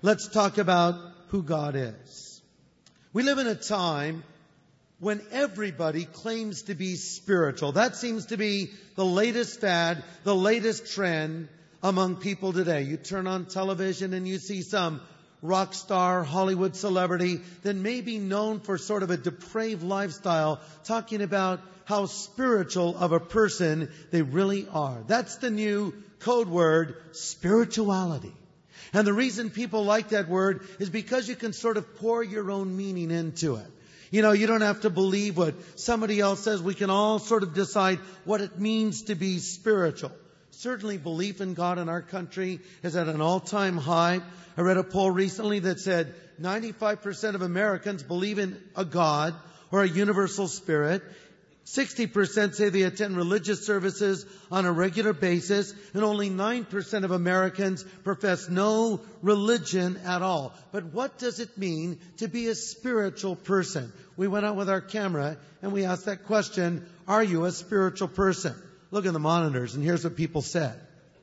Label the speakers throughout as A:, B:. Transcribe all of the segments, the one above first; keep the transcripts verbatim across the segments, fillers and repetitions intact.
A: let's talk about who God is. We live in a time when everybody claims to be spiritual. That seems to be the latest fad, the latest trend among people today. You turn on television and you see some rock star, Hollywood celebrity that may be known for sort of a depraved lifestyle, talking about how spiritual of a person they really are. That's the new code word, spirituality. And the reason people like that word is because you can sort of pour your own meaning into it. You know, you don't have to believe what somebody else says. We can all sort of decide what it means to be spiritual. Certainly belief in God in our country is at an all-time high. I read a poll recently that said ninety-five percent of Americans believe in a God or a universal spirit. sixty percent say they attend religious services on a regular basis, and only nine percent of Americans profess no religion at all. But what does it mean to be a spiritual person? We went out with our camera and we asked that question, are you a spiritual person? Look at the monitors, and here's what people said.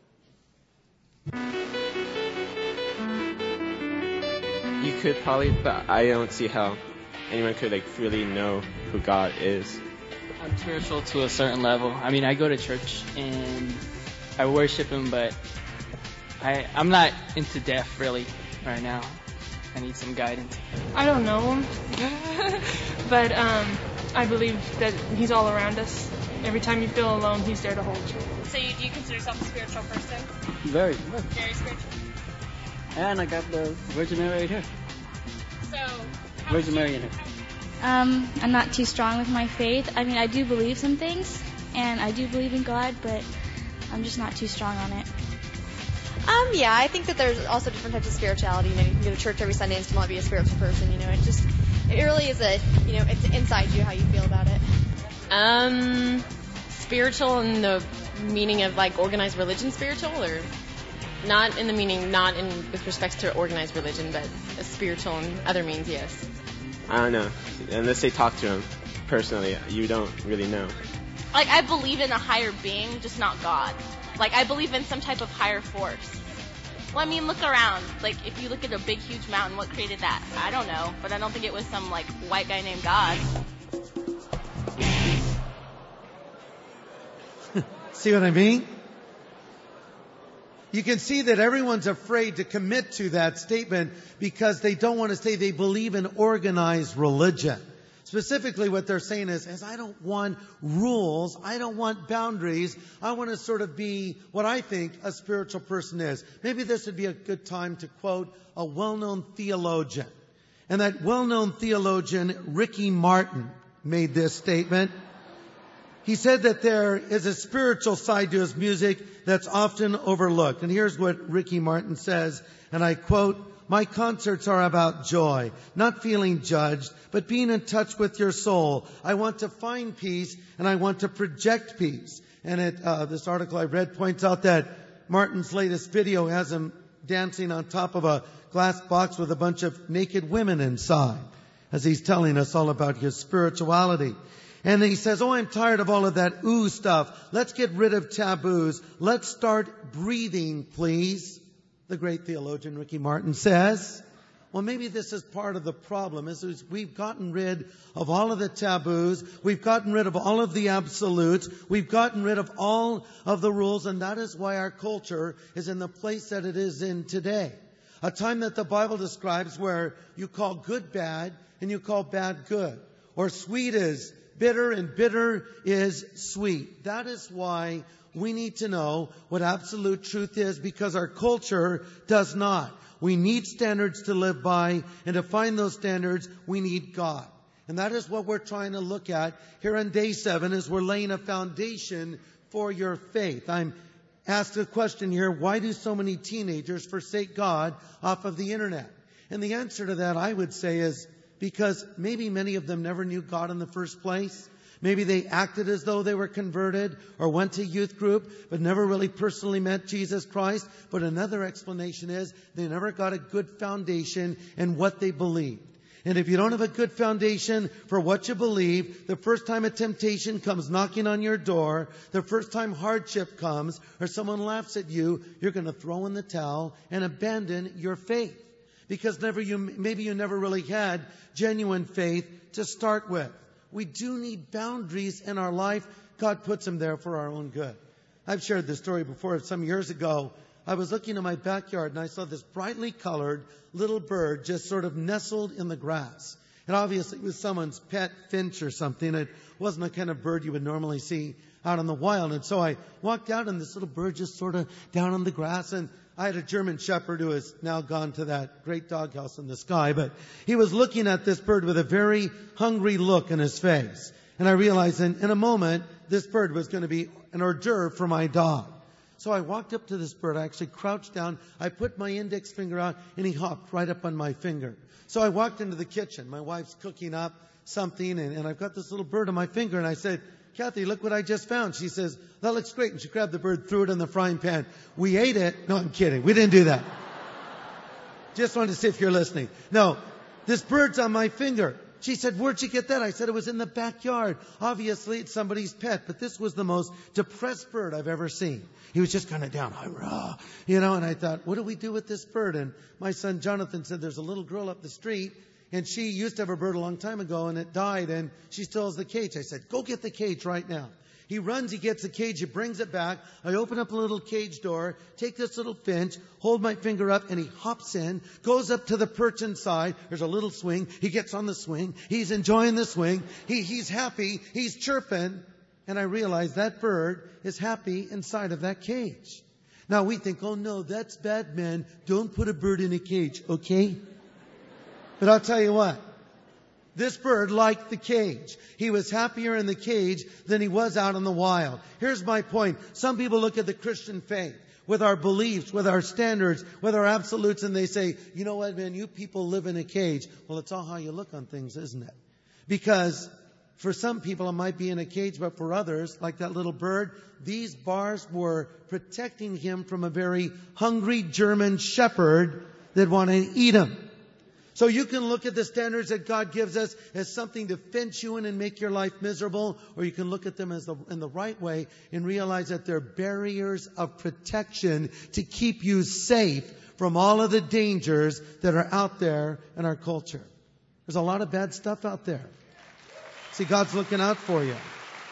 B: You could probably, but I don't see how anyone could like really know who God is.
C: I'm spiritual to a certain level. I mean, I go to church and I worship Him, but I, I'm not into death really right now. I need some guidance.
D: I don't know Him, but um, I believe that He's all around us. Every time you feel alone, He's there to hold you.
E: So you, do you consider yourself a spiritual person?
F: Very, very.
E: Very spiritual.
F: And I got the Virgin Mary right here.
E: So,
F: Virgin Mary in it.
G: Um, I'm not too strong with my faith. I mean, I do believe some things, and I do believe in God, but I'm just not too strong on it.
H: Um, yeah, I think that there's also different types of spirituality. You know, you can go to church every Sunday and still not be a spiritual person. You know, it just, it really is a, you know, it's inside you how you feel about it.
E: Um, spiritual in the meaning of like organized religion spiritual, or not in the meaning, not in with respect to organized religion, but a spiritual in other means, yes.
B: I don't know. Unless they talk to him personally, you don't really know.
I: Like, I believe in a higher being, just not God. Like, I believe in some type of higher force. Well, I mean, look around. Like, if you look at a big, huge mountain, what created that? I don't know. But I don't think it was some, like, white guy named God.
A: See what I mean? You can see that everyone's afraid to commit to that statement because they don't want to say they believe in organized religion. Specifically, what they're saying is, is I don't want rules. I don't want boundaries. I want to sort of be what I think a spiritual person is. Maybe this would be a good time to quote a well-known theologian. And that well-known theologian, Ricky Martin, made this statement. He said that there is a spiritual side to his music that's often overlooked. And here's what Ricky Martin says, and I quote, "My concerts are about joy, not feeling judged, but being in touch with your soul. I want to find peace, and I want to project peace." And it, uh, this article I read points out that Martin's latest video has him dancing on top of a glass box with a bunch of naked women inside, as he's telling us all about his spirituality. And he says, oh, I'm tired of all of that ooh stuff. Let's get rid of taboos. Let's start breathing, please. The great theologian Ricky Martin says, well, maybe this is part of the problem. Is we've gotten rid of all of the taboos. We've gotten rid of all of the absolutes. We've gotten rid of all of the rules. And that is why our culture is in the place that it is in today. A time that the Bible describes where you call good bad and you call bad good. Or sweet is bitter and bitter is sweet. That is why we need to know what absolute truth is, because our culture does not. We need standards to live by, and to find those standards, we need God. And that is what we're trying to look at here on day seven as we're laying a foundation for your faith. I'm asked a question here, why do so many teenagers forsake God off of the internet? And the answer to that, I would say, is because maybe many of them never knew God in the first place. Maybe they acted as though they were converted or went to youth group, but never really personally met Jesus Christ. But another explanation is they never got a good foundation in what they believed. And if you don't have a good foundation for what you believe, the first time a temptation comes knocking on your door, the first time hardship comes, or someone laughs at you, you're going to throw in the towel and abandon your faith. because never you, maybe you never really had genuine faith to start with. We do need boundaries in our life. God puts them there for our own good. I've shared this story before. Some years ago, I was looking in my backyard and I saw this brightly colored little bird just sort of nestled in the grass. And obviously it was someone's pet finch or something. It wasn't the kind of bird you would normally see out in the wild. And so I walked out and this little bird just sort of down on the grass. And I had a German shepherd who has now gone to that great doghouse in the sky. But he was looking at this bird with a very hungry look in his face. And I realized in, in a moment, this bird was going to be an hors d'oeuvre for my dog. So I walked up to this bird. I actually crouched down. I put my index finger out and he hopped right up on my finger. So I walked into the kitchen. My wife's cooking up something and, and I've got this little bird on my finger. And I said, Kathy, look what I just found. She says, that looks great. And she grabbed the bird, threw it in the frying pan. We ate it. No, I'm kidding. We didn't do that. Just wanted to see if you're listening. No, this bird's on my finger. She said, where'd you get that? I said, it was in the backyard. Obviously, it's somebody's pet, but this was the most depressed bird I've ever seen. He was just kind of down, you know, and I thought, what do we do with this bird? And my son Jonathan said, there's a little girl up the street, and she used to have a bird a long time ago, and it died, and she still has the cage. I said, go get the cage right now. He runs, he gets the cage, he brings it back. I open up a little cage door, take this little finch, hold my finger up, and he hops in, goes up to the perch inside. There's a little swing. He gets on the swing. He's enjoying the swing. He, he's happy. He's chirping. And I realize that bird is happy inside of that cage. Now we think, oh no, that's bad, man. Don't put a bird in a cage, okay? But I'll tell you what. This bird liked the cage. He was happier in the cage than he was out in the wild. Here's my point. Some people look at the Christian faith with our beliefs, with our standards, with our absolutes, and they say, you know what, man, you people live in a cage. Well, it's all how you look on things, isn't it? Because for some people it might be in a cage, but for others, like that little bird, these bars were protecting him from a very hungry German shepherd that wanted to eat him. So you can look at the standards that God gives us as something to fence you in and make your life miserable, or you can look at them as the, in the right way and realize that they're barriers of protection to keep you safe from all of the dangers that are out there in our culture. There's a lot of bad stuff out there. See, God's looking out for you.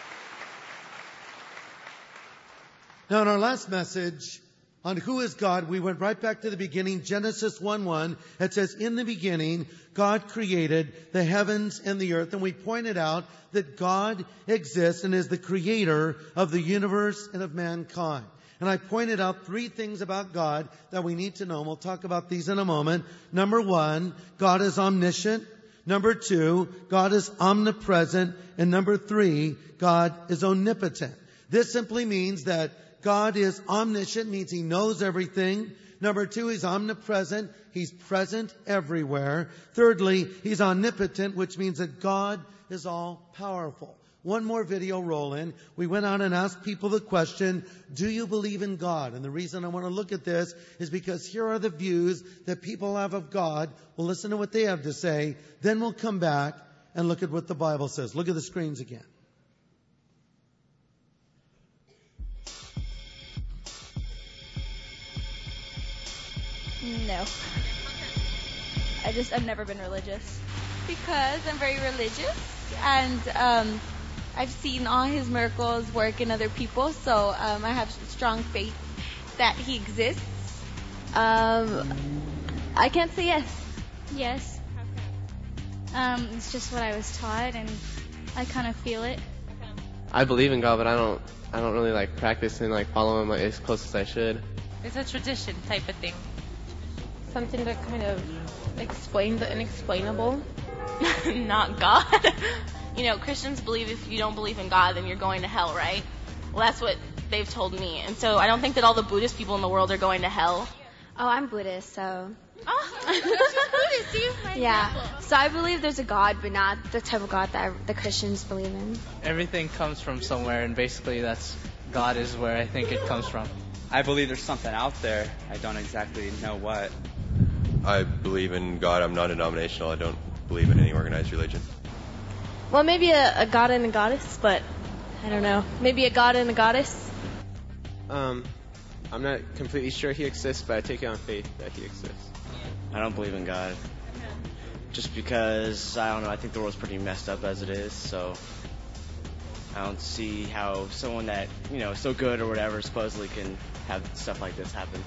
A: Now, in our last message on who is God, we went right back to the beginning, Genesis one one. It says, in the beginning, God created the heavens and the earth. And we pointed out that God exists and is the creator of the universe and of mankind. And I pointed out three things about God that we need to know. And we'll talk about these in a moment. Number one, God is omniscient. Number two, God is omnipresent. And number three, God is omnipotent. This simply means that God is omniscient, means He knows everything. Number two, He's omnipresent. He's present everywhere. Thirdly, He's omnipotent, which means that God is all powerful. One more video roll in. We went out and asked people the question, do you believe in God? And the reason I want to look at this is because here are the views that people have of God. We'll listen to what they have to say. Then we'll come back and look at what the Bible says. Look at the screens again.
G: No. I just, I've never been religious.
J: Because I'm very religious, and um, I've seen all His miracles work in other people, so um, I have strong faith that He exists. Um, I can't say yes.
G: Yes. Um, it's just what I was taught, and I kind of feel it.
B: I believe in God, but I don't. I don't really like practice and like follow Him as close as I should.
K: It's a tradition type of thing.
E: Something to kind of explain the inexplainable.
I: Not God. You know, Christians believe if you don't believe in God, then you're going to hell, right? Well, that's what they've told me. And so I don't think that all the Buddhist people in the world are going to hell.
L: Oh, I'm Buddhist, so...
I: Oh, Buddhist, you?
L: Yeah. So I believe there's a God, but not the type of God that the Christians believe in.
C: Everything comes from somewhere, and basically that's God is where I think it comes from.
M: I believe there's something out there. I don't exactly know what.
N: I believe in God. I'm non-denominational. I don't believe in any organized religion.
E: Well, maybe a, a god and a goddess, but I don't know. Maybe a god and a goddess.
B: Um, I'm not completely sure He exists, but I take it on faith that He exists.
O: I don't believe in God. Just because, I don't know, I think the world's pretty messed up as it is, so I don't see how someone that, you know, is so good or whatever supposedly can have stuff like this happen.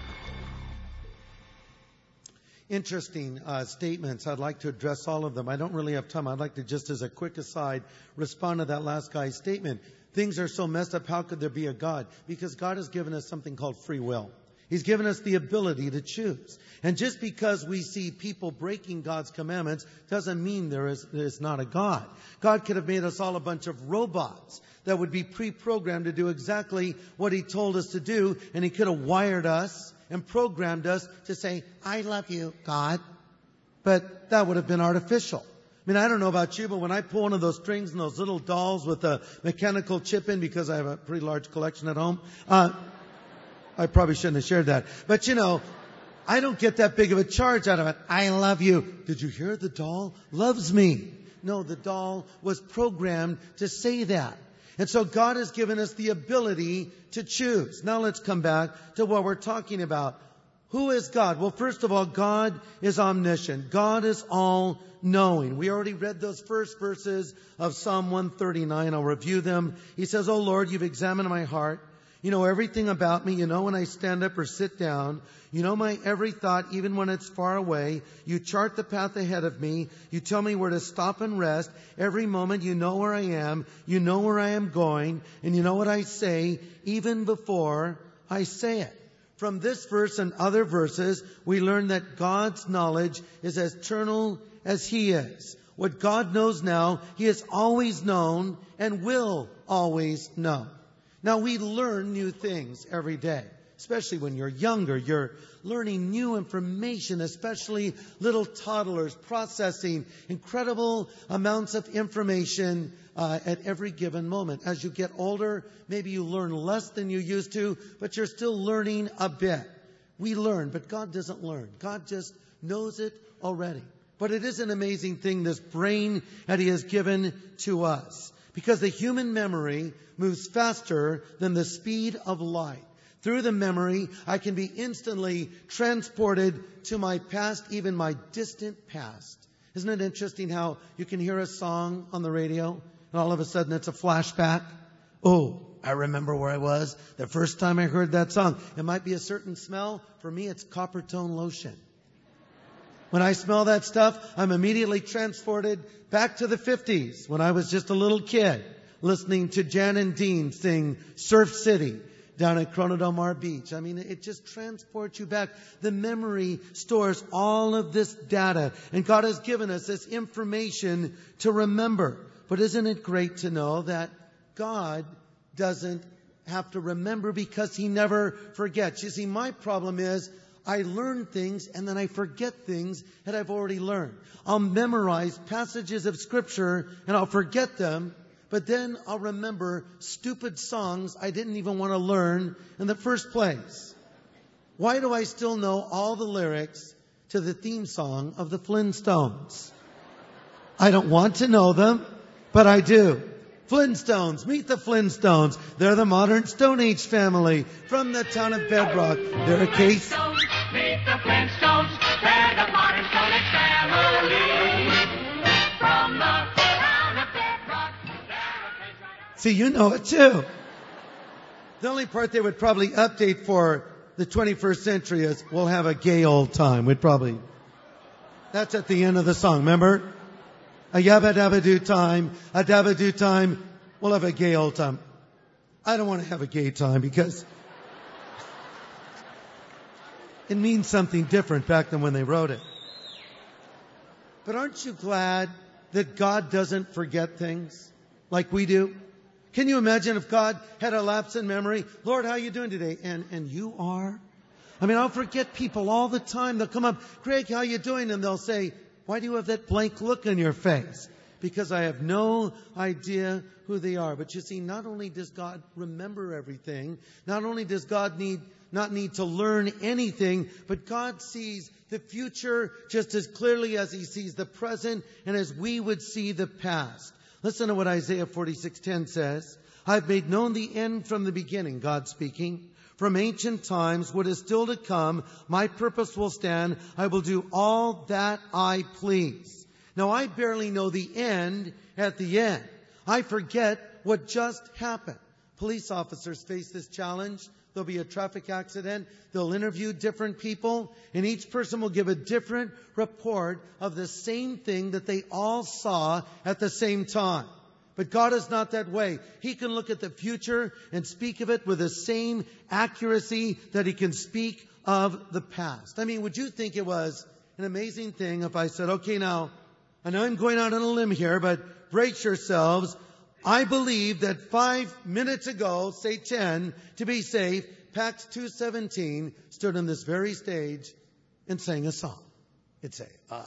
A: Interesting uh, statements. I'd like to address all of them. I don't really have time. I'd like to, just as a quick aside, respond to that last guy's statement. Things are so messed up, how could there be a God? Because God has given us something called free will. He's given us the ability to choose. And just because we see people breaking God's commandments doesn't mean there is, there is not a God. God could have made us all a bunch of robots that would be pre-programmed to do exactly what He told us to do. And He could have wired us and programmed us to say, I love you, God. But that would have been artificial. I mean, I don't know about you, but when I pull one of those strings and those little dolls with a mechanical chip in, because I have a pretty large collection at home, uh, I probably shouldn't have shared that. But you know, I don't get that big of a charge out of it. I love you. Did you hear the doll loves me? No, the doll was programmed to say that. And so God has given us the ability to choose. Now let's come back to what we're talking about. Who is God? Well, first of all, God is omniscient. God is all-knowing. We already read those first verses of Psalm one thirty-nine. I'll review them. He says, "Oh Lord, you've examined my heart. You know everything about me. You know when I stand up or sit down. You know my every thought, even when it's far away. You chart the path ahead of me. You tell me where to stop and rest. Every moment you know where I am. You know where I am going. And you know what I say, even before I say it." From this verse and other verses, we learn that God's knowledge is as eternal as He is. What God knows now, He has always known and will always know. Now, we learn new things every day, especially when you're younger. You're learning new information, especially little toddlers processing incredible amounts of information uh, at every given moment. As you get older, maybe you learn less than you used to, but you're still learning a bit. We learn, but God doesn't learn. God just knows it already. But it is an amazing thing, this brain that He has given to us. Because the human memory moves faster than the speed of light. Through the memory, I can be instantly transported to my past, even my distant past. Isn't it interesting how you can hear a song on the radio and all of a sudden it's a flashback? Oh, I remember where I was the first time I heard that song. It might be a certain smell. For me, it's Coppertone lotion. When I smell that stuff, I'm immediately transported back to the fifties when I was just a little kid listening to Jan and Dean sing Surf City down at Corona del Mar Beach. I mean, it just transports you back. The memory stores all of this data, and God has given us this information to remember. But isn't it great to know that God doesn't have to remember because He never forgets? You see, my problem is I learn things and then I forget things that I've already learned. I'll memorize passages of Scripture and I'll forget them, but then I'll remember stupid songs I didn't even want to learn in the first place. Why do I still know all the lyrics to the theme song of the Flintstones? I don't want to know them, but I do. Flintstones, meet the Flintstones. They're the modern Stone Age family from the town of Bedrock. They're a case.
P: Meet the Flintstones. They're the modern Stone Age family from the town of Bedrock.
A: See, you know it too. The only part they would probably update for the twenty-first century is we'll have a gay old time. We'd probably. That's at the end of the song, remember? A yabba dabba do time, a dabba do time, we'll have a gay old time. I don't want to have a gay time because it means something different back than when they wrote it. But aren't you glad that God doesn't forget things like we do? Can you imagine if God had a lapse in memory? Lord, how are you doing today? And and you are? I mean, I'll forget people all the time. They'll come up, Greg, how are you doing? And they'll say, why do you have that blank look on your face? Because I have no idea who they are. But you see, not only does God remember everything, not only does God need not need to learn anything, but God sees the future just as clearly as He sees the present and as we would see the past. Listen to what Isaiah forty-six ten says. I've made known the end from the beginning, God speaking. from ancient times, what is still to come. My purpose will stand. I will do all that I please. Now, I barely know the end at the end. I forget what just happened. Police officers face this challenge. There'll be a traffic accident. They'll interview different people, and each person will give a different report of the same thing that they all saw at the same time. But God is not that way. He can look at the future and speak of it with the same accuracy that He can speak of the past. I mean, would you think it was an amazing thing if I said, okay, now, I know I'm going out on a limb here, but brace yourselves. I believe that five minutes ago, say ten, to be safe, Acts two seventeen stood on this very stage and sang a song. It'd say, uh,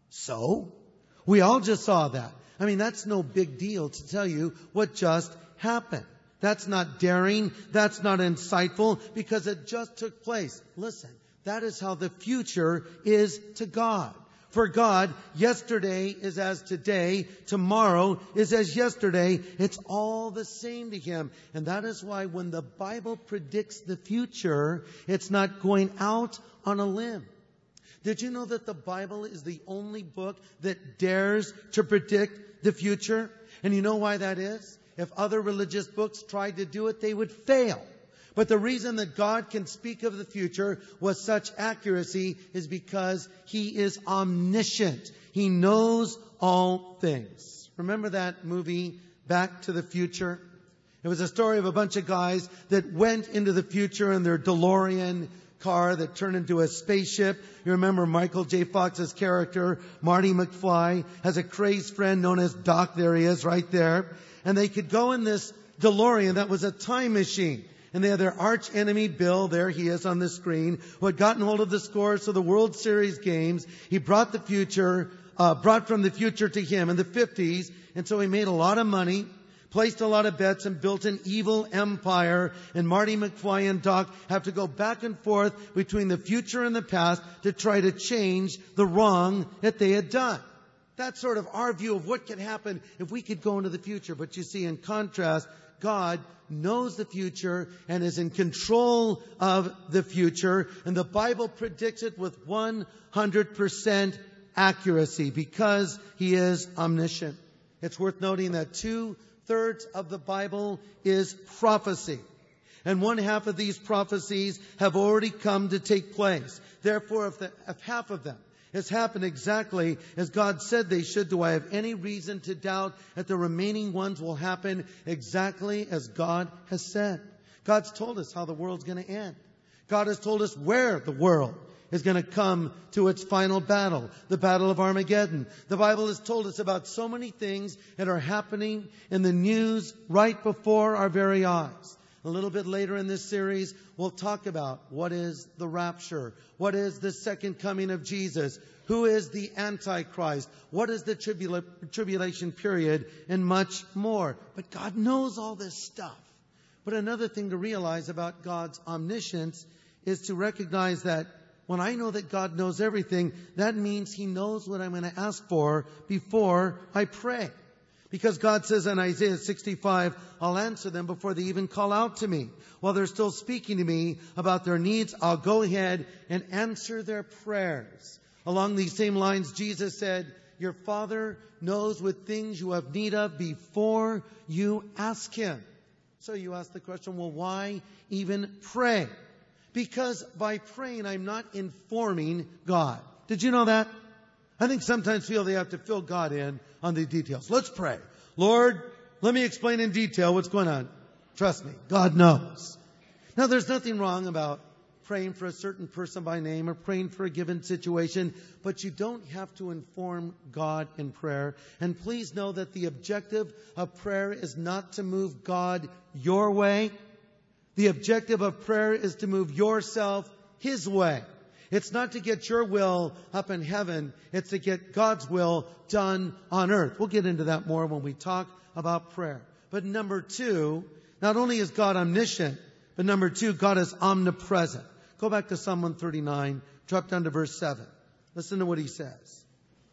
A: so? We all just saw that. I mean, that's no big deal to tell you what just happened. That's not daring. That's not insightful because it just took place. Listen, that is how the future is to God. For God, yesterday is as today, tomorrow is as yesterday. It's all the same to Him. And that is why when the Bible predicts the future, it's not going out on a limb. Did you know that the Bible is the only book that dares to predict the future? And you know why that is? If other religious books tried to do it, they would fail. But the reason that God can speak of the future with such accuracy is because He is omniscient. He knows all things. Remember that movie, Back to the Future? It was a story of a bunch of guys that went into the future in their DeLorean car that turned into a spaceship. You remember Michael J. Fox's character, Marty McFly, has a crazed friend known as Doc. There he is, right there. And they could go in this DeLorean that was a time machine. And they had their arch enemy, Bill, there he is on the screen, who had gotten hold of the scores for the World Series games. He brought the future, uh, brought from the future to him in the fifties. And so he made a lot of money, placed a lot of bets, and built an evil empire. And Marty McFly and Doc have to go back and forth between the future and the past to try to change the wrong that they had done. That's sort of our view of what could happen if we could go into the future. But you see, in contrast, God knows the future and is in control of the future. And the Bible predicts it with one hundred percent accuracy because He is omniscient. It's worth noting that two-thirds of the Bible is prophecy. And one half of these prophecies have already come to take place. Therefore, if, the, if half of them has happened exactly as God said they should, do I have any reason to doubt that the remaining ones will happen exactly as God has said? God's told us how the world's going to end. God has told us where the world is going to come to its final battle, the Battle of Armageddon. The Bible has told us about so many things that are happening in the news right before our very eyes. A little bit later in this series, we'll talk about what is the rapture, what is the second coming of Jesus, who is the Antichrist, what is the tribula- tribulation period, and much more. But God knows all this stuff. But another thing to realize about God's omniscience is to recognize that when I know that God knows everything, that means He knows what I'm going to ask for before I pray. Because God says in Isaiah sixty-five, I'll answer them before they even call out to me. While they're still speaking to me about their needs, I'll go ahead and answer their prayers. Along these same lines, Jesus said, your Father knows what things you have need of before you ask Him. So you ask the question, well, why even pray? Because by praying, I'm not informing God. Did you know that? I think sometimes people, they have to fill God in on the details. Let's pray. Lord, let me explain in detail what's going on. Trust me, God knows. Now, there's nothing wrong about praying for a certain person by name or praying for a given situation, but you don't have to inform God in prayer. And please know that the objective of prayer is not to move God your way. The objective of prayer is to move yourself His way. It's not to get your will up in heaven. It's to get God's will done on earth. We'll get into that more when we talk about prayer. But number two, not only is God omniscient, but number two, God is omnipresent. Go back to Psalm one thirty-nine, drop down to verse seven. Listen to what he says.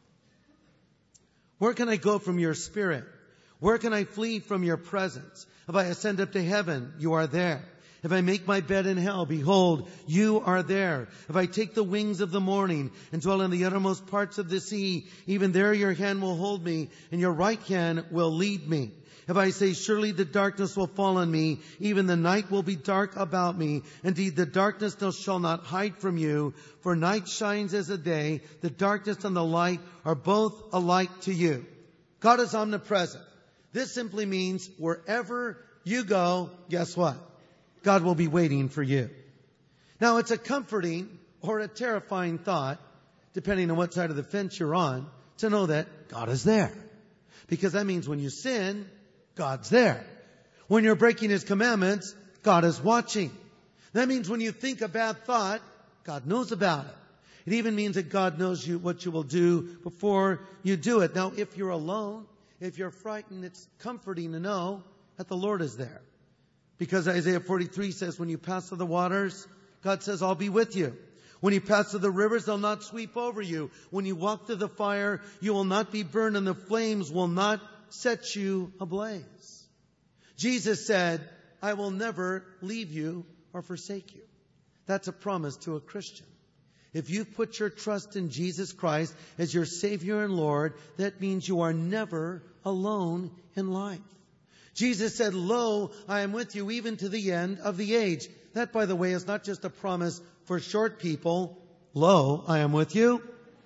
A: Where can I go from your spirit? Where can I flee from your presence? If I ascend up to heaven, you are there. If I make my bed in hell, behold, you are there. If I take the wings of the morning and dwell in the uttermost parts of the sea, even there your hand will hold me, and your right hand will lead me. If I say, surely the darkness will fall on me, even the night will be dark about me. Indeed, the darkness shall not hide from you, for night shines as a day. The darkness and the light are both alike to you. God is omnipresent. This simply means wherever you go, guess what? God will be waiting for you. Now, it's a comforting or a terrifying thought, depending on what side of the fence you're on, to know that God is there. Because that means when you sin, God's there. When you're breaking His commandments, God is watching. That means when you think a bad thought, God knows about it. It even means that God knows you what you will do before you do it. Now, if you're alone, if you're frightened, it's comforting to know that the Lord is there. Because Isaiah forty-three says, when you pass through the waters, God says, I'll be with you. When you pass through the rivers, they'll not sweep over you. When you walk through the fire, you will not be burned, and the flames will not set you ablaze. Jesus said, I will never leave you or forsake you. That's a promise to a Christian. If you put your trust in Jesus Christ as your Savior and Lord, that means you are never alone in life. Jesus said, lo, I am with you even to the end of the age. That, by the way, is not just a promise for short people. Lo, I am with you.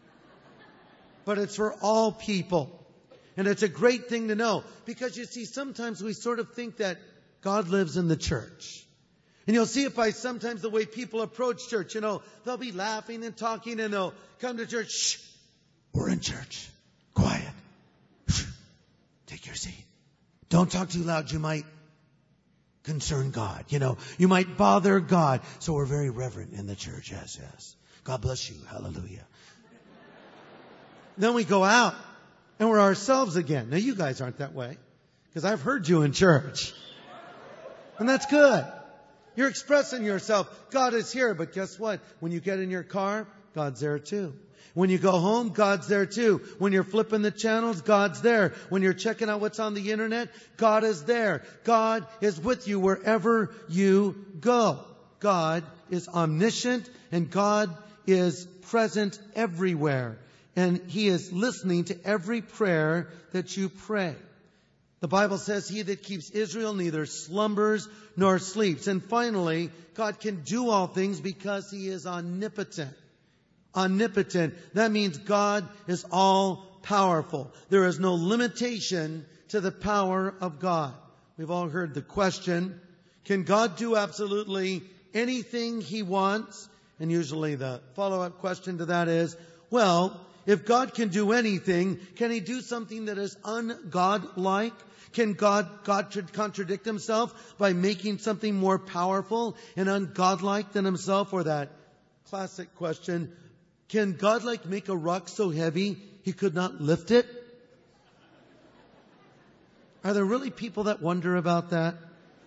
A: But it's for all people. And it's a great thing to know. Because you see, sometimes we sort of think that God lives in the church. And you'll see it by sometimes the way people approach church. You know, they'll be laughing and talking and they'll come to church. Shh, we're in church. Quiet. Shh, take your seat. Don't talk too loud. You might concern God. You know, you might bother God. So we're very reverent in the church. Yes, yes. God bless you. Hallelujah. Then we go out and we're ourselves again. Now, you guys aren't that way because I've heard you in church. And that's good. You're expressing yourself. God is here. But guess what? When you get in your car, God's there too. When you go home, God's there too. When you're flipping the channels, God's there. When you're checking out what's on the internet, God is there. God is with you wherever you go. God is omniscient and God is present everywhere. And He is listening to every prayer that you pray. The Bible says, he that keeps Israel neither slumbers nor sleeps. And finally, God can do all things because He is omnipotent. Omnipotent. That means God is all powerful. There is no limitation to the power of God. We've all heard the question, can God do absolutely anything He wants? And usually the follow-up question to that is, well, if God can do anything, can He do something that is un-God-like? Can God, God contradict Himself by making something more powerful and ungodlike than Himself? Or that classic question, can God like make a rock so heavy He could not lift it? Are there really people that wonder about that?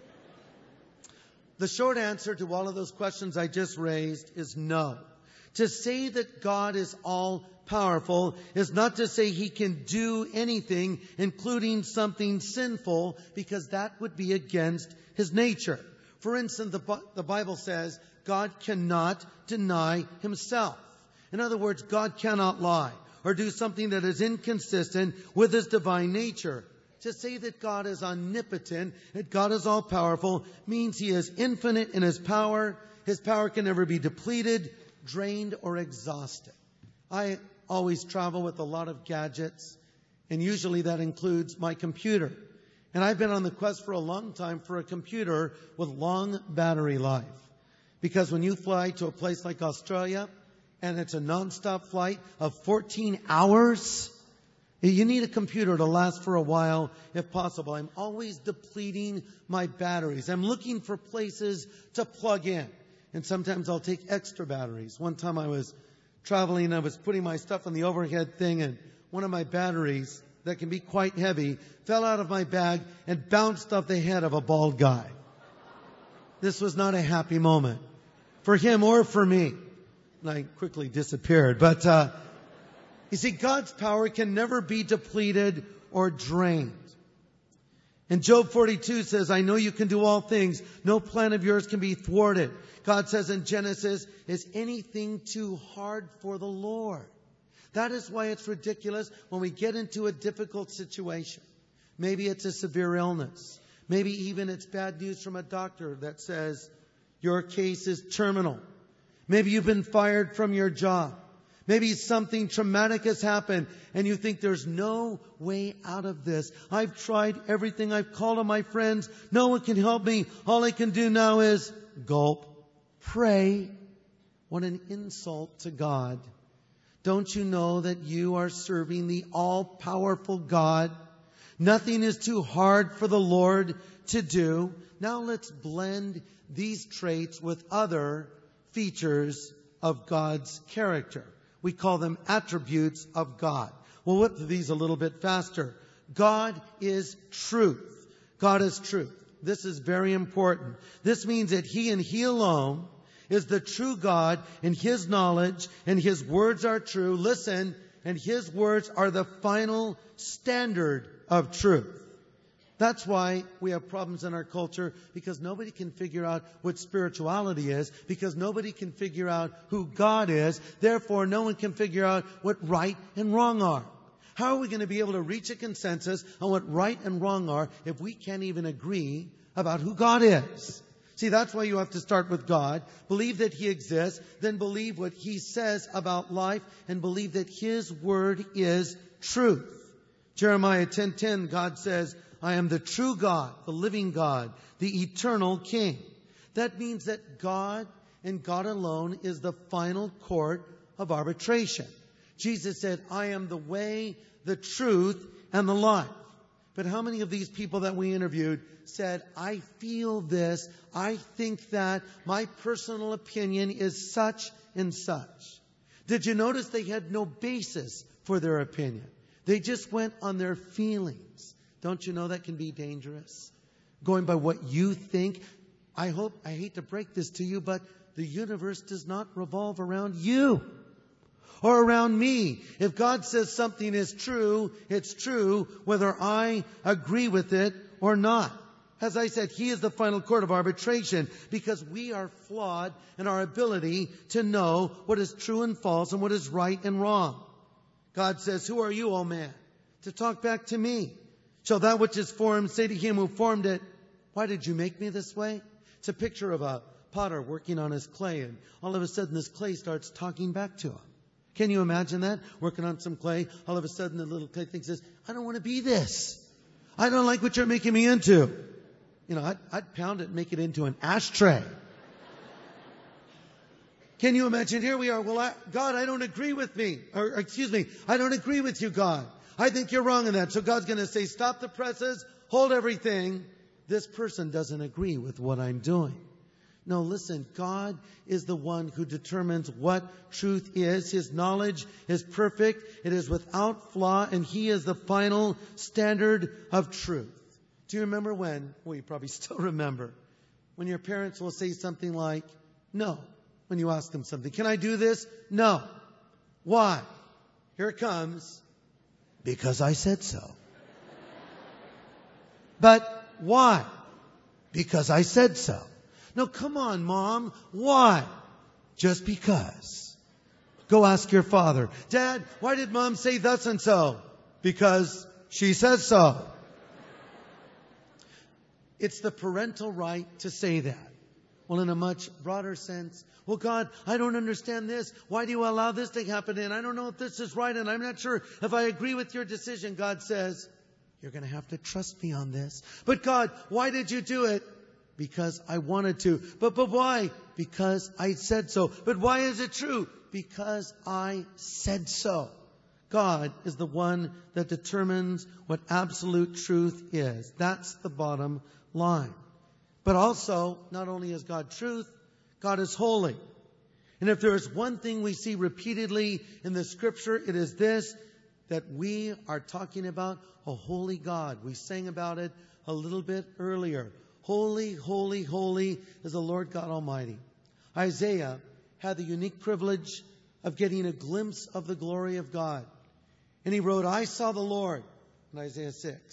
A: The short answer to all of those questions I just raised is no. To say that God is all powerful is not to say He can do anything, including something sinful, because that would be against His nature. For instance, the, the Bible says God cannot deny Himself. In other words, God cannot lie or do something that is inconsistent with His divine nature. To say that God is omnipotent, that God is all powerful, means He is infinite in His power. His power can never be depleted, drained, or exhausted. I always travel with a lot of gadgets, and usually that includes my computer. And I've been on the quest for a long time for a computer with long battery life. Because when you fly to a place like Australia, and it's a non-stop flight of fourteen hours, you need a computer to last for a while, if possible. I'm always depleting my batteries. I'm looking for places to plug in. And sometimes I'll take extra batteries. One time I was traveling, I was putting my stuff on the overhead thing, and one of my batteries, that can be quite heavy, fell out of my bag and bounced off the head of a bald guy. This was not a happy moment for him or for me. And I quickly disappeared. But, uh, you see, God's power can never be depleted or drained. And Job forty-two says, I know you can do all things. No plan of yours can be thwarted. God says in Genesis, is anything too hard for the Lord? That is why it's ridiculous when we get into a difficult situation. Maybe it's a severe illness. Maybe even it's bad news from a doctor that says your case is terminal. Maybe you've been fired from your job. Maybe something traumatic has happened and you think there's no way out of this. I've tried everything. I've called on my friends. No one can help me. All I can do now is gulp. Pray. What an insult to God. Don't you know that you are serving the all-powerful God? Nothing is too hard for the Lord to do. Now let's blend these traits with other features of God's character. We call them attributes of God. We'll whip through these a little bit faster. God is truth. God is truth. This is very important. This means that He and He alone is the true God, and His knowledge and His words are true. Listen, and His words are the final standard of truth. That's why we have problems in our culture, because nobody can figure out what spirituality is, because nobody can figure out who God is. Therefore, no one can figure out what right and wrong are. How are we going to be able to reach a consensus on what right and wrong are if we can't even agree about who God is? See, that's why you have to start with God. Believe that He exists, then believe what He says about life, and believe that His word is truth. Jeremiah ten ten, God says, I am the true God, the living God, the eternal King. That means that God and God alone is the final court of arbitration. Jesus said, I am the way, the truth, and the life. But how many of these people that we interviewed said, I feel this, I think that, my personal opinion is such and such? Did you notice they had no basis for their opinion? They just went on their feelings. Don't you know that can be dangerous? Going by what you think. I hope, I hate to break this to you, but the universe does not revolve around you or around me. If God says something is true, it's true whether I agree with it or not. As I said, He is the final court of arbitration, because we are flawed in our ability to know what is true and false and what is right and wrong. God says, who are you, O man, to talk back to me? Shall that which is formed say to Him who formed it, why did you make me this way? It's a picture of a potter working on his clay, and all of a sudden this clay starts talking back to him. Can you imagine that? Working on some clay, all of a sudden the little clay thinks this, I don't want to be this. I don't like what you're making me into. You know, I'd, I'd pound it and make it into an ashtray. Can you imagine? Here we are. Well, I, God, I don't agree with me. Or, or excuse me, I don't agree with you, God. I think you're wrong in that. So God's going to say, stop the presses, hold everything. This person doesn't agree with what I'm doing. No, listen, God is the one who determines what truth is. His knowledge is perfect. It is without flaw, and He is the final standard of truth. Do you remember when? Well, you probably still remember. When your parents will say something like, no. When you ask them something, can I do this? No. Why? Here it comes. Because I said so. But why? Because I said so. No, come on, Mom. Why? Just because. Go ask your father. Dad, why did Mom say thus and so? Because she says so. It's the parental right to say that. Well, in a much broader sense, well, God, I don't understand this. Why do you allow this to happen? And I don't know if this is right, and I'm not sure if I agree with your decision. God says, you're going to have to trust me on this. But God, why did you do it? Because I wanted to. But, but why? Because I said so. But why is it true? Because I said so. God is the one that determines what absolute truth is. That's the bottom line. But also, not only is God truth, God is holy. And if there is one thing we see repeatedly in the Scripture, it is this, that we are talking about a holy God. We sang about it a little bit earlier. Holy, holy, holy is the Lord God Almighty. Isaiah had the unique privilege of getting a glimpse of the glory of God. And he wrote, I saw the Lord, in Isaiah six,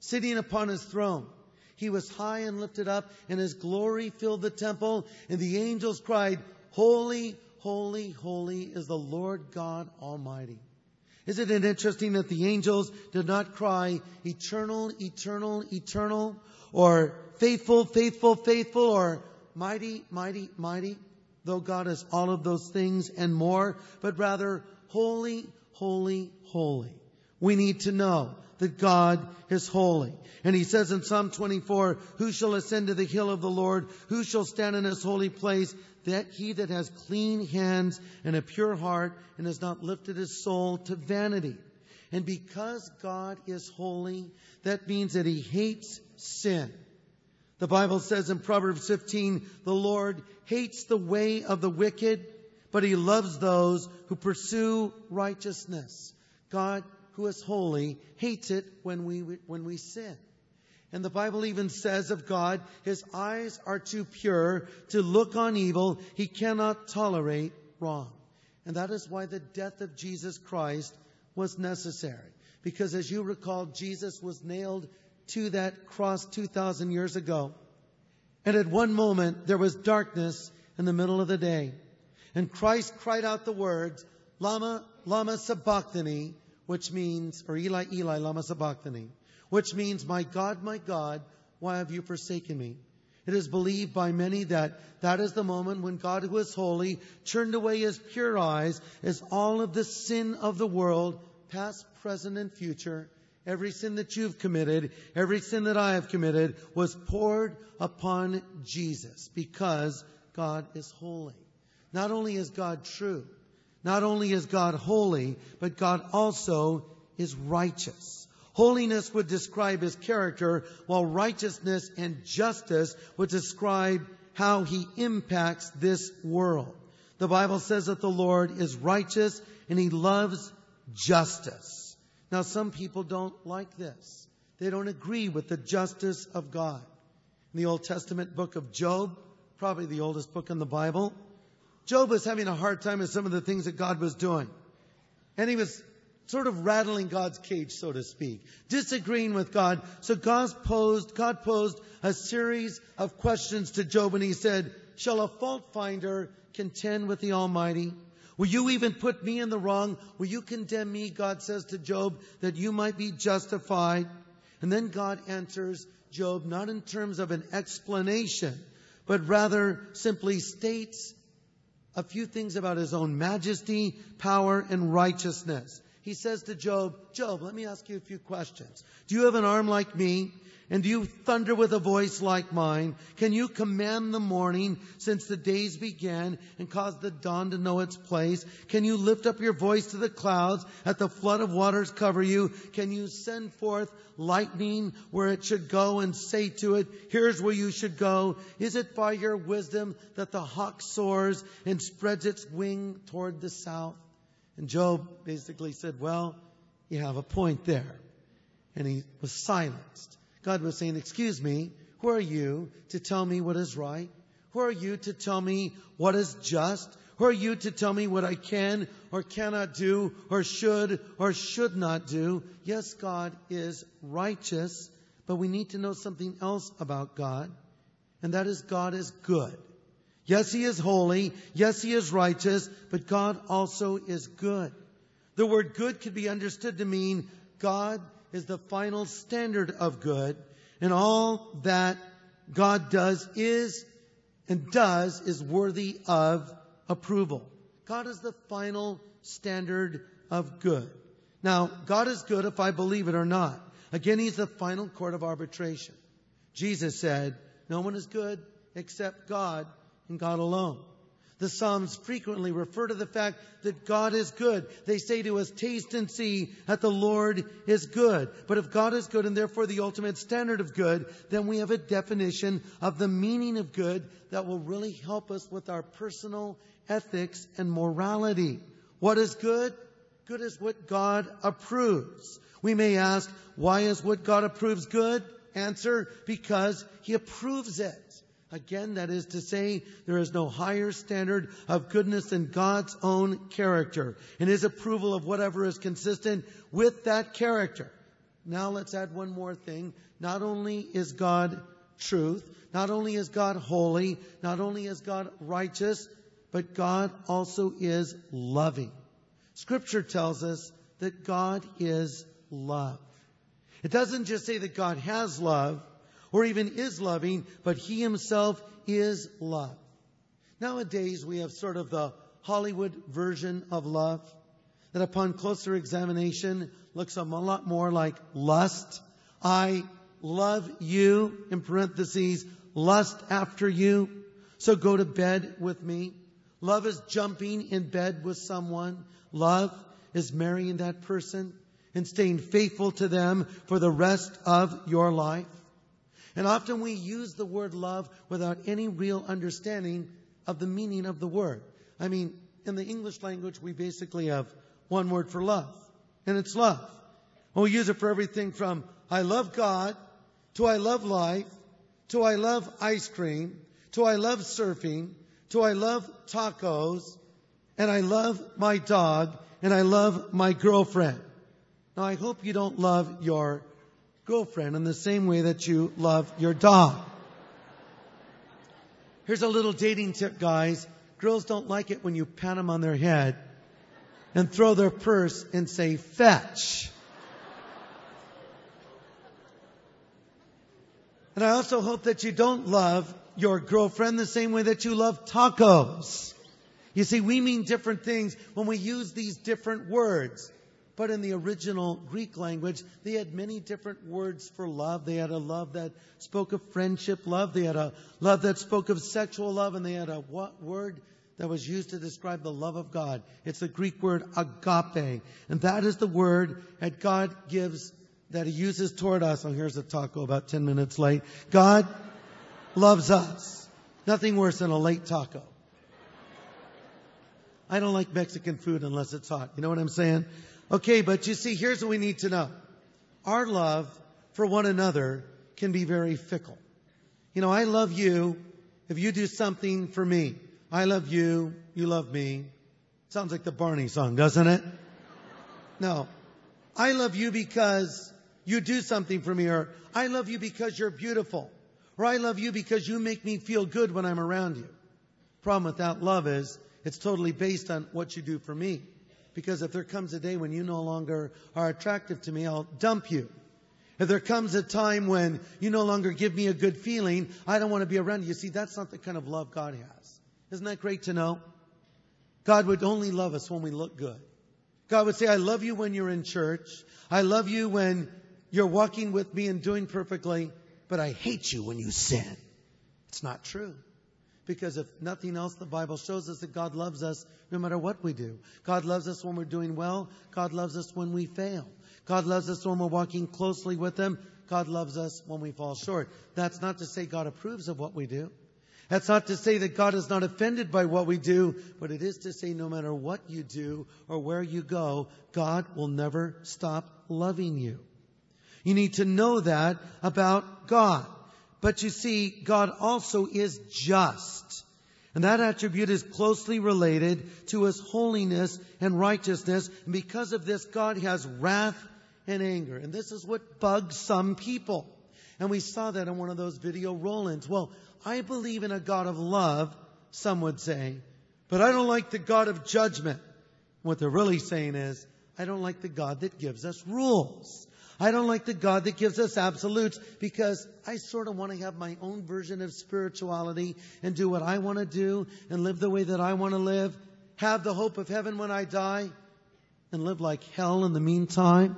A: sitting upon his throne. He was high and lifted up, and his glory filled the temple, and the angels cried, Holy, holy, holy is the Lord God Almighty. Isn't it interesting that the angels did not cry, eternal, eternal, eternal, or faithful, faithful, faithful, or mighty, mighty, mighty, though God is all of those things and more, but rather, holy, holy, holy. We need to know that God is holy. And he says in Psalm twenty-four, who shall ascend to the hill of the Lord? Who shall stand in his holy place? That he that has clean hands and a pure heart and has not lifted his soul to vanity. And because God is holy, that means that he hates sin. The Bible says in Proverbs fifteen, the Lord hates the way of the wicked, but he loves those who pursue righteousness. God, who is holy, hates it when we when we sin. And the Bible even says of God, his eyes are too pure to look on evil. He cannot tolerate wrong. And that is why the death of Jesus Christ was necessary. Because as you recall, Jesus was nailed to that cross two thousand years ago. And at one moment, there was darkness in the middle of the day. And Christ cried out the words, Lama, Lama Sabachthani, which means, or Eli, Eli, Lama Sabachthani, which means, my God, my God, why have you forsaken me? It is believed by many that that is the moment when God, who is holy, turned away his pure eyes as all of the sin of the world, past, present, and future, every sin that you've committed, every sin that I have committed, was poured upon Jesus because God is holy. Not only is God true, not only is God holy, but God also is righteous. Holiness would describe his character, while righteousness and justice would describe how he impacts this world. The Bible says that the Lord is righteous and he loves justice. Now, some people don't like this. They don't agree with the justice of God. In the Old Testament book of Job, probably the oldest book in the Bible, Job was having a hard time with some of the things that God was doing. And he was sort of rattling God's cage, so to speak, disagreeing with God. So God posed, God posed a series of questions to Job, and he said, shall a fault finder contend with the Almighty? Will you even put me in the wrong? Will you condemn me, God says to Job, that you might be justified? And then God answers Job not in terms of an explanation, but rather simply states a few things about his own majesty, power, and righteousness. He says to Job, Job, let me ask you a few questions. Do you have an arm like me? And do you thunder with a voice like mine? Can you command the morning since the days began and cause the dawn to know its place? Can you lift up your voice to the clouds at the flood of waters cover you? Can you send forth lightning where it should go and say to it, here's where you should go? Is it by your wisdom that the hawk soars and spreads its wing toward the south? And Job basically said, well, you have a point there. And he was silenced. God was saying, excuse me, who are you to tell me what is right? Who are you to tell me what is just? Who are you to tell me what I can or cannot do or should or should not do? Yes, God is righteous, but we need to know something else about God, and that is God is good. Yes, he is holy. Yes, he is righteous, but God also is good. The word good could be understood to mean God is the final standard of good, and all that God does is and does is worthy of approval. God is the final standard of good. Now, God is good if I believe it or not. Again, he's the final court of arbitration. Jesus said, no one is good except God and God alone. The Psalms frequently refer to the fact that God is good. They say to us, taste and see that the Lord is good. But if God is good and therefore the ultimate standard of good, then we have a definition of the meaning of good that will really help us with our personal ethics and morality. What is good? Good is what God approves. We may ask, why is what God approves good? Answer, because he approves it. Again, that is to say, there is no higher standard of goodness than God's own character and his approval of whatever is consistent with that character. Now let's add one more thing. Not only is God truth, not only is God holy, not only is God righteous, but God also is loving. Scripture tells us that God is love. It doesn't just say that God has love or even is loving, but He Himself is love. Nowadays we have sort of the Hollywood version of love that upon closer examination looks a lot more like lust. I love you, in parentheses, lust after you, so go to bed with me. Love is jumping in bed with someone. Love is marrying that person and staying faithful to them for the rest of your life. And often we use the word love without any real understanding of the meaning of the word. I mean, in the English language, we basically have one word for love, and it's love. And we use it for everything from I love God, to I love life, to I love ice cream, to I love surfing, to I love tacos, and I love my dog, and I love my girlfriend. Now, I hope you don't love your girlfriend in the same way that you love your dog. Here's a little dating tip, guys. Girls don't like it when you pat them on their head and throw their purse and say, fetch. And I also hope that you don't love your girlfriend the same way that you love tacos. You see, we mean different things when we use these different words. But in the original Greek language, they had many different words for love. They had a love that spoke of friendship love. They had a love that spoke of sexual love. And they had a what word that was used to describe the love of God. It's the Greek word agape. And that is the word that God gives, that He uses toward us. Oh, here's a taco about ten minutes late. God loves us. Nothing worse than a late taco. I don't like Mexican food unless it's hot. You know what I'm saying? Okay, but you see, here's what we need to know. Our love for one another can be very fickle. You know, I love you if you do something for me. I love you, you love me. Sounds like the Barney song, doesn't it? No. I love you because you do something for me, or I love you because you're beautiful, or I love you because you make me feel good when I'm around you. Problem with that love is it's totally based on what you do for me. Because if there comes a day when you no longer are attractive to me, I'll dump you. If there comes a time when you no longer give me a good feeling, I don't want to be around you. You see, that's not the kind of love God has. Isn't that great to know? God would only love us when we look good. God would say, I love you when you're in church. I love you when you're walking with me and doing perfectly. But I hate you when you sin. It's not true. Because if nothing else, the Bible shows us that God loves us no matter what we do. God loves us when we're doing well. God loves us when we fail. God loves us when we're walking closely with Him. God loves us when we fall short. That's not to say God approves of what we do. That's not to say that God is not offended by what we do. But it is to say no matter what you do or where you go, God will never stop loving you. You need to know that about God. But you see, God also is just. And that attribute is closely related to His holiness and righteousness. And because of this, God has wrath and anger. And this is what bugs some people. And we saw that in one of those video roll-ins. Well, I believe in a God of love, some would say, but I don't like the God of judgment. What they're really saying is, I don't like the God that gives us rules. I don't like the God that gives us absolutes, because I sort of want to have my own version of spirituality and do what I want to do and live the way that I want to live, have the hope of heaven when I die, and live like hell in the meantime.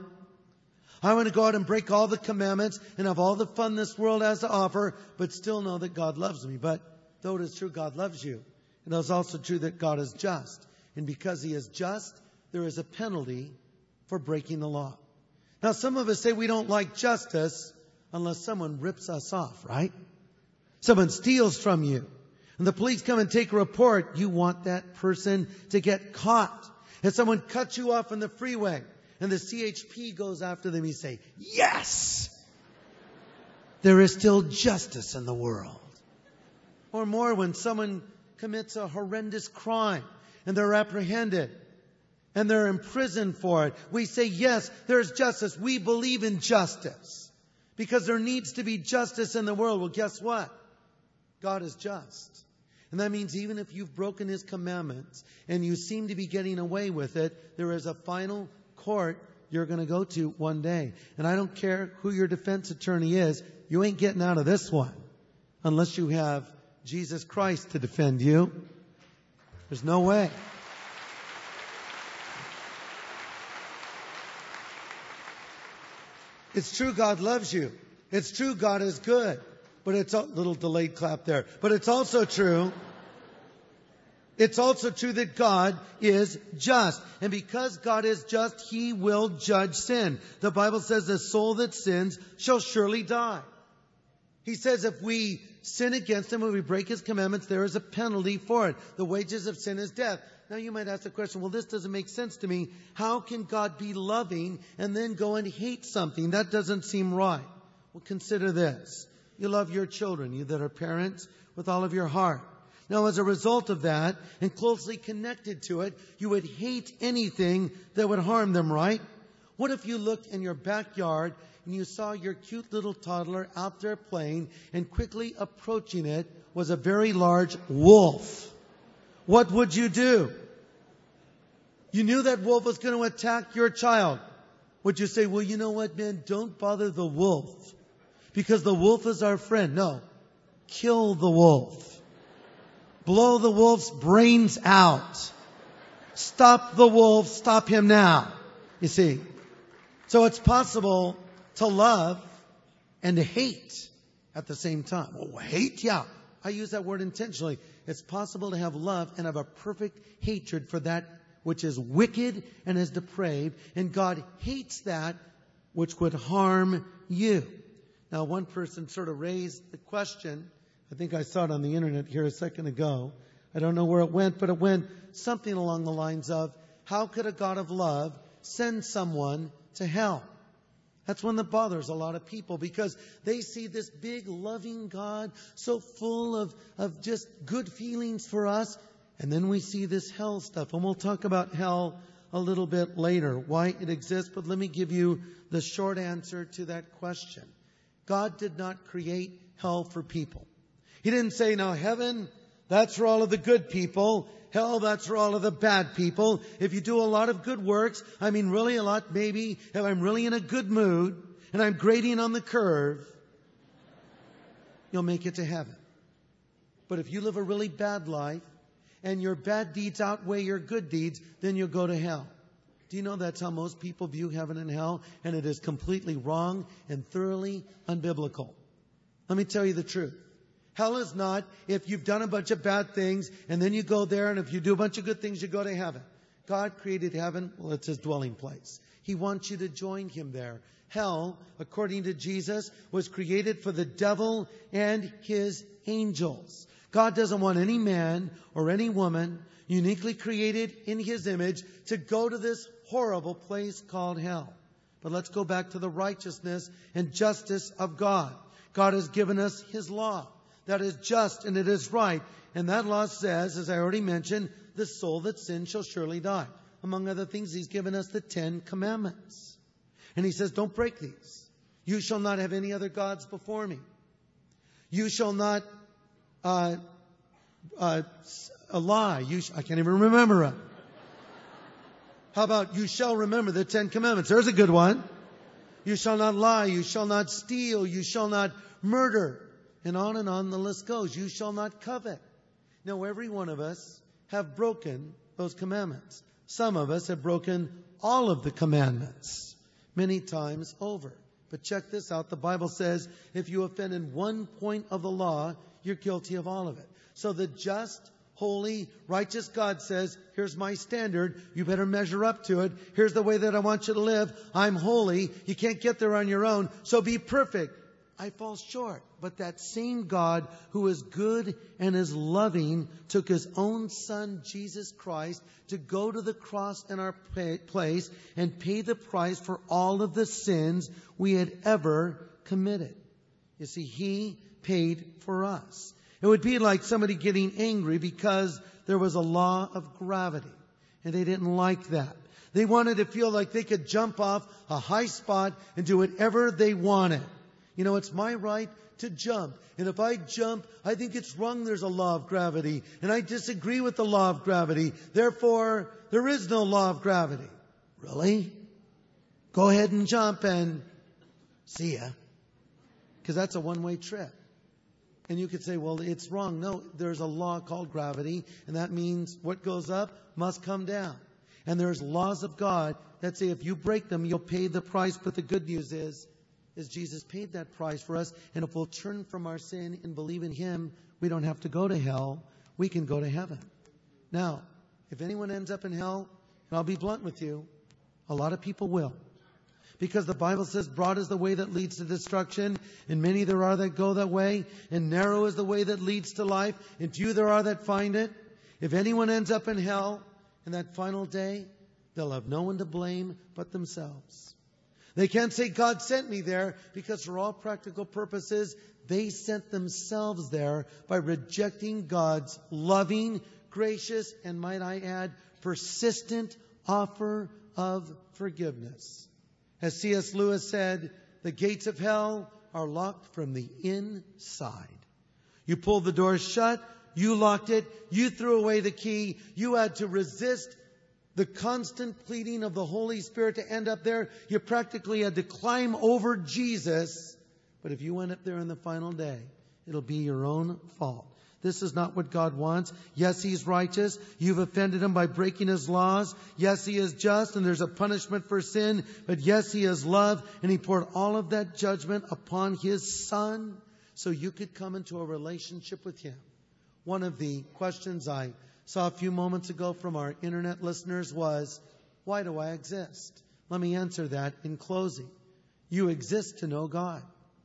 A: I want to go out and break all the commandments and have all the fun this world has to offer, but still know that God loves me. But though it is true God loves you, it is also true that God is just. And because He is just, there is a penalty for breaking the law. Now, some of us say we don't like justice unless someone rips us off, right? Someone steals from you. And the police come and take a report. You want that person to get caught. If someone cuts you off on the freeway and the C H P goes after them, you say, yes! There is still justice in the world. Or more, when someone commits a horrendous crime and they're apprehended, and they're imprisoned for it. We say, yes, there's justice. We believe in justice because there needs to be justice in the world. Well, guess what? God is just. And that means even if you've broken His commandments and you seem to be getting away with it, there is a final court you're going to go to one day. And I don't care who your defense attorney is, you ain't getting out of this one unless you have Jesus Christ to defend you. There's no way. It's true God loves you. It's true God is good. But it's a little delayed clap there. But it's also true. It's also true that God is just. And because God is just, He will judge sin. The Bible says the soul that sins shall surely die. He says if we sin against Him, when we break His commandments, there is a penalty for it. The wages of sin is death. Now you might ask the question, well, this doesn't make sense to me. How can God be loving and then go and hate something? That doesn't seem right. Well, consider this. You love your children, you that are parents, with all of your heart. Now, as a result of that, and closely connected to it, you would hate anything that would harm them, right? What if you looked in your backyard and you saw your cute little toddler out there playing, and quickly approaching it was a very large wolf? What would you do? You knew that wolf was going to attack your child. Would you say, well, you know what, man, don't bother the wolf, because the wolf is our friend? No. Kill the wolf. Blow the wolf's brains out. Stop the wolf. Stop him now. You see. So it's possible to love and to hate at the same time. Oh, hate? Yeah. I use that word intentionally. It's possible to have love and have a perfect hatred for that which is wicked and is depraved. And God hates that which would harm you. Now, one person sort of raised the question, I think I saw it on the internet here a second ago. I don't know where it went, but it went something along the lines of, how could a God of love send someone to hell? That's one that bothers a lot of people, because they see this big, loving God so full of, of just good feelings for us. And then we see this hell stuff. And we'll talk about hell a little bit later, why it exists. But let me give you the short answer to that question. God did not create hell for people. He didn't say, now heaven, that's for all of the good people. Hell, that's for all of the bad people. If you do a lot of good works, I mean really a lot, maybe, if I'm really in a good mood and I'm grading on the curve, you'll make it to heaven. But if you live a really bad life and your bad deeds outweigh your good deeds, then you'll go to hell. Do you know that's how most people view heaven and hell? And it is completely wrong and thoroughly unbiblical. Let me tell you the truth. Hell is not if you've done a bunch of bad things and then you go there, and if you do a bunch of good things, you go to heaven. God created heaven. Well, it's His dwelling place. He wants you to join Him there. Hell, according to Jesus, was created for the devil and his angels. God doesn't want any man or any woman uniquely created in His image to go to this horrible place called hell. But let's go back to the righteousness and justice of God. God has given us His law. That is just and it is right. And that law says, as I already mentioned, the soul that sins shall surely die. Among other things, He's given us the Ten Commandments. And He says, don't break these. You shall not have any other gods before me. You shall not uh, uh, lie. You sh- I can't even remember it. How about you shall remember the Ten Commandments? There's a good one. You shall not lie. You shall not steal. You shall not murder. And on and on the list goes. You shall not covet. Now, every one of us have broken those commandments. Some of us have broken all of the commandments many times over. But check this out. The Bible says if you offend in one point of the law, you're guilty of all of it. So the just, holy, righteous God says, here's my standard. You better measure up to it. Here's the way that I want you to live. I'm holy. You can't get there on your own. So be perfect. I fall short. But that same God who is good and is loving took His own Son, Jesus Christ, to go to the cross in our place and pay the price for all of the sins we had ever committed. You see, He paid for us. It would be like somebody getting angry because there was a law of gravity and they didn't like that. They wanted to feel like they could jump off a high spot and do whatever they wanted. You know, it's my right to jump. And if I jump, I think it's wrong there's a law of gravity. And I disagree with the law of gravity. Therefore, there is no law of gravity. Really? Go ahead and jump and see ya. Because that's a one-way trip. And you could say, well, it's wrong. No, there's a law called gravity. And that means what goes up must come down. And there's laws of God that say if you break them, you'll pay the price. But the good news is, is Jesus paid that price for us. And if we'll turn from our sin and believe in Him, we don't have to go to hell. We can go to heaven. Now, if anyone ends up in hell, and I'll be blunt with you, a lot of people will. Because the Bible says, broad is the way that leads to destruction, and many there are that go that way, and narrow is the way that leads to life, and few there are that find it. If anyone ends up in hell, in that final day, they'll have no one to blame but themselves. They can't say, God sent me there, because for all practical purposes, they sent themselves there by rejecting God's loving, gracious, and might I add, persistent offer of forgiveness. As C S Lewis said, the gates of hell are locked from the inside. You pulled the door shut, you locked it, you threw away the key, you had to resist the constant pleading of the Holy Spirit to end up there. You practically had to climb over Jesus. But if you went up there in the final day, it'll be your own fault. This is not what God wants. Yes, He's righteous. You've offended Him by breaking His laws. Yes, He is just and there's a punishment for sin. But yes, He is love, and He poured all of that judgment upon His Son so you could come into a relationship with Him. One of the questions I saw a few moments ago from our internet listeners was, why do I exist? Let me answer that in closing. You exist to know God.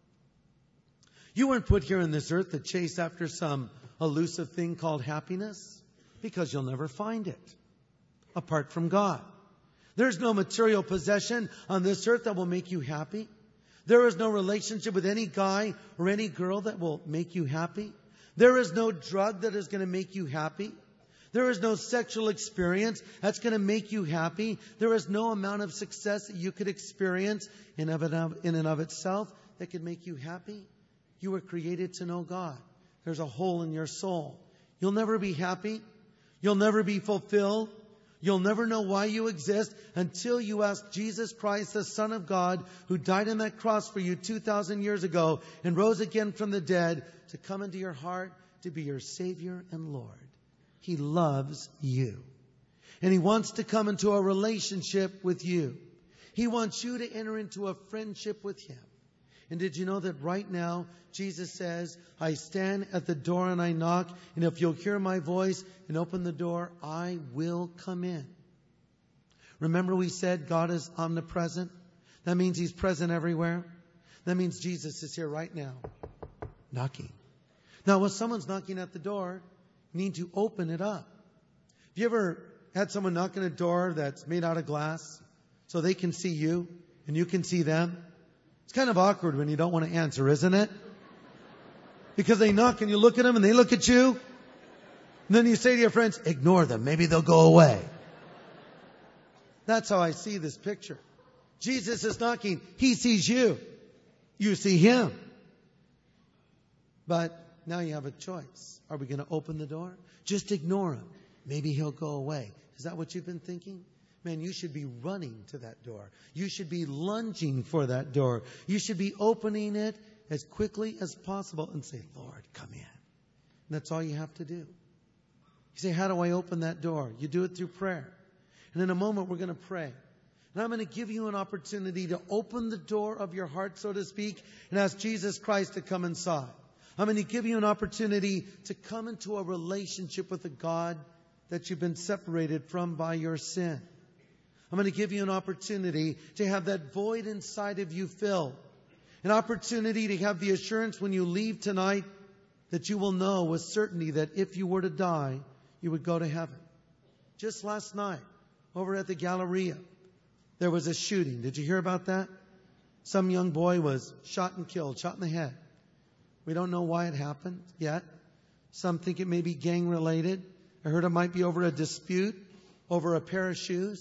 A: You weren't put here on this earth to chase after some elusive thing called happiness, because you'll never find it apart from God. There's no material possession on this earth that will make you happy. There is no relationship with any guy or any girl that will make you happy. There is no drug that is going to make you happy. There is no sexual experience that's going to make you happy. There is no amount of success that you could experience in, of it, in and of itself that could make you happy. You were created to know God. There's a hole in your soul. You'll never be happy. You'll never be fulfilled. You'll never know why you exist until you ask Jesus Christ, the Son of God, who died on that cross for you two thousand years ago and rose again from the dead, to come into your heart to be your Savior and Lord. He loves you. And He wants to come into a relationship with you. He wants you to enter into a friendship with Him. And did you know that right now, Jesus says, I stand at the door and I knock, and if you'll hear my voice and open the door, I will come in. Remember we said God is omnipresent? That means He's present everywhere. That means Jesus is here right now, knocking. Now, when someone's knocking at the door, you need to open it up. Have you ever had someone knock on a door that's made out of glass so they can see you and you can see them? It's kind of awkward when you don't want to answer, isn't it? Because they knock and you look at them and they look at you. And then you say to your friends, ignore them. Maybe they'll go away. That's how I see this picture. Jesus is knocking. He sees you. You see Him. But now you have a choice. Are we going to open the door? Just ignore Him. Maybe He'll go away. Is that what you've been thinking? Man, you should be running to that door. You should be lunging for that door. You should be opening it as quickly as possible and say, Lord, come in. And that's all you have to do. You say, how do I open that door? You do it through prayer. And in a moment, we're going to pray. And I'm going to give you an opportunity to open the door of your heart, so to speak, and ask Jesus Christ to come inside. I'm going to give you an opportunity to come into a relationship with a God that you've been separated from by your sin. I'm going to give you an opportunity to have that void inside of you filled. An opportunity to have the assurance when you leave tonight that you will know with certainty that if you were to die, you would go to heaven. Just last night, over at the Galleria, there was a shooting. Did you hear about that? Some young boy was shot and killed, shot in the head. We don't know why it happened yet. Some think it may be gang related. I heard it might be over a dispute, over a pair of shoes.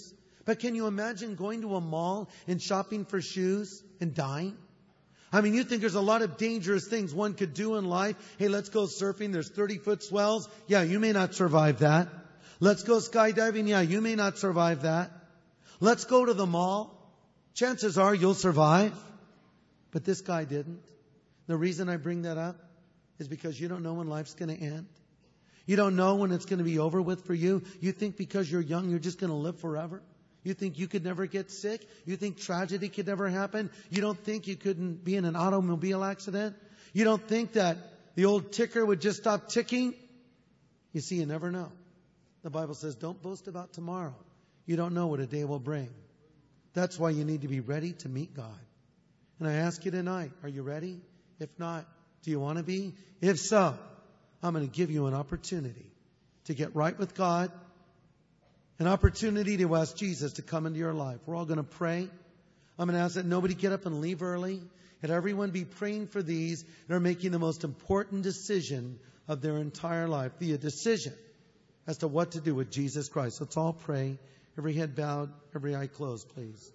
A: But can you imagine going to a mall and shopping for shoes and dying? I mean, you think there's a lot of dangerous things one could do in life. Hey, let's go surfing. There's thirty-foot swells. Yeah, you may not survive that. Let's go skydiving. Yeah, you may not survive that. Let's go to the mall. Chances are you'll survive. But this guy didn't. The reason I bring that up is because you don't know when life's going to end. You don't know when it's going to be over with for you. You think because you're young, you're just going to live forever. You think you could never get sick? You think tragedy could never happen? You don't think you couldn't be in an automobile accident? You don't think that the old ticker would just stop ticking? You see, you never know. The Bible says, don't boast about tomorrow. You don't know what a day will bring. That's why you need to be ready to meet God. And I ask you tonight, are you ready? If not, do you want to be? If so, I'm going to give you an opportunity to get right with God. An opportunity to ask Jesus to come into your life. We're all going to pray. I'm going to ask that nobody get up and leave early. And everyone be praying for these that are making the most important decision of their entire life. The decision as to what to do with Jesus Christ. Let's all pray. Every head bowed, every eye closed, please.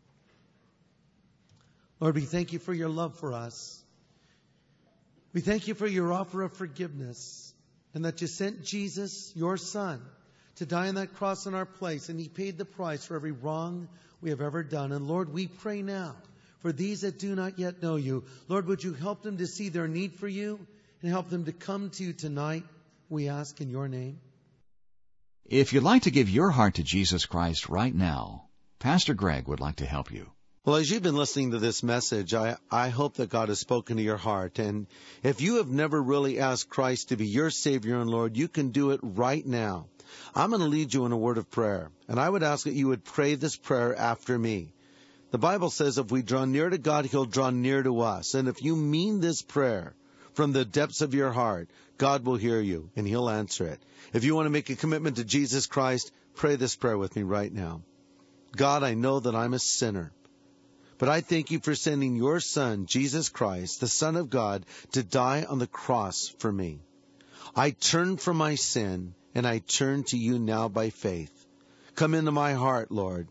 A: Lord, we thank you for your love for us. We thank you for your offer of forgiveness and that you sent Jesus, your Son, to die on that cross in our place, and he paid the price for every wrong we have ever done. And Lord, we pray now for these that do not yet know you. Lord, would you help them to see their need for you and help them to come to you tonight, we ask in your name.
Q: If you'd like to give your heart to Jesus Christ right now, Pastor Greg would like to help you.
A: Well, as you've been listening to this message, I, I hope that God has spoken to your heart. And if you have never really asked Christ to be your Savior and Lord, you can do it right now. I'm going to lead you in a word of prayer, and I would ask that you would pray this prayer after me. The Bible says if we draw near to God, he'll draw near to us. And if you mean this prayer from the depths of your heart, God will hear you, and he'll answer it. If you want to make a commitment to Jesus Christ, pray this prayer with me right now. God, I know that I'm a sinner, but I thank you for sending your Son, Jesus Christ, the Son of God, to die on the cross for me. I turn from my sin, and I turn to you now by faith. Come into my heart, Lord.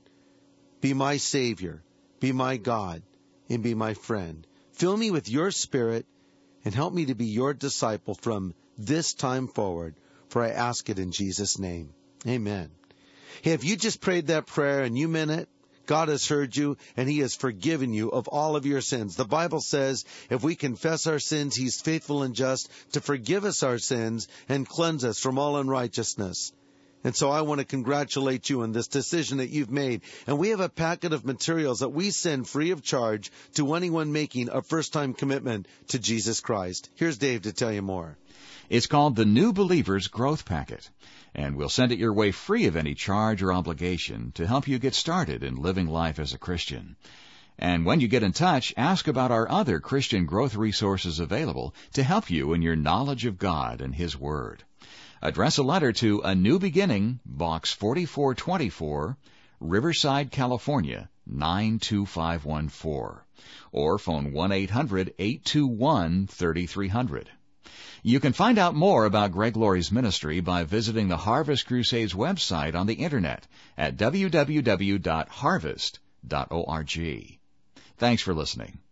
A: Be my Savior, be my God, and be my friend. Fill me with your Spirit, and help me to be your disciple from this time forward, for I ask it in Jesus' name. Amen. Hey, if you just prayed that prayer and you meant it, God has heard you, and he has forgiven you of all of your sins. The Bible says if we confess our sins, he's faithful and just to forgive us our sins and cleanse us from all unrighteousness. And so I want to congratulate you on this decision that you've made. And we have a packet of materials that we send free of charge to anyone making a first-time commitment to Jesus Christ. Here's Dave to tell you more.
Q: It's called the New Believer's Growth Packet, and we'll send it your way free of any charge or obligation to help you get started in living life as a Christian. And when you get in touch, ask about our other Christian growth resources available to help you in your knowledge of God and his Word. Address a letter to A New Beginning, Box forty-four twenty-four, Riverside, California, nine two five one four, or phone one eight hundred eight two one three three zero zero. You can find out more about Greg Laurie's ministry by visiting the Harvest Crusades website on the Internet at w w w dot harvest dot org. Thanks for listening.